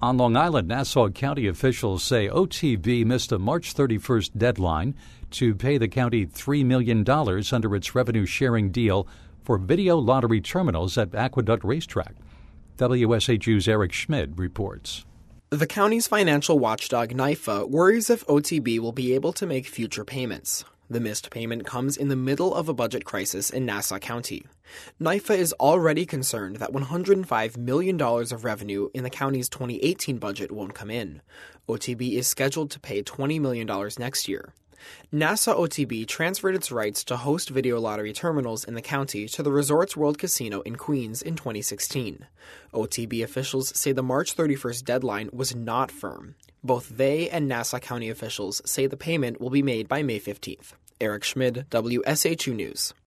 On Long Island, Nassau County officials say OTB missed a March 31st deadline to pay the county $3 million under its revenue-sharing deal for video lottery terminals at Aqueduct Racetrack. WSHU's Eric Schmid reports. The county's financial watchdog, NYFA, worries if OTB will be able to make future payments. The missed payment comes in the middle of a budget crisis in Nassau County. NYFA is already concerned that $105 million of revenue in the county's 2018 budget won't come in. OTB is scheduled to pay $20 million next year. Nassau OTB transferred its rights to host video lottery terminals in the county to the Resorts World Casino in Queens in 2016. OTB officials say the March 31st deadline was not firm. Both they and Nassau County officials say the payment will be made by May 15th. Eric Schmid, WSHU News.